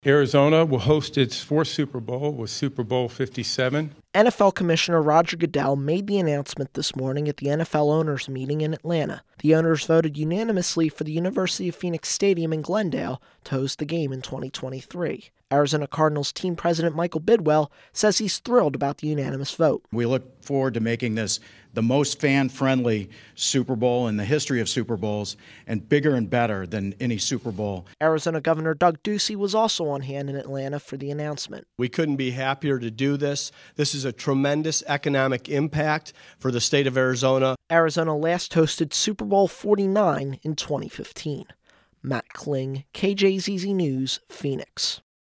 Arizona will host its fourth Super Bowl with Super Bowl 57. NFL Commissioner Roger Goodell made the announcement this morning at the NFL owners' meeting in Atlanta. The owners voted unanimously for the University of Phoenix Stadium in Glendale to host the game in 2023. Arizona Cardinals team president Michael Bidwell says he's thrilled about the unanimous vote. We look forward to making this the most fan-friendly Super Bowl in the history of Super Bowls and bigger and better than any Super Bowl. Arizona Governor Doug Ducey was also on hand in Atlanta for the announcement. We couldn't be happier to do this. This is a tremendous economic impact for the state of Arizona. Arizona last hosted Super Bowl 49 in 2015. Matt Kling, KJZZ News, Phoenix.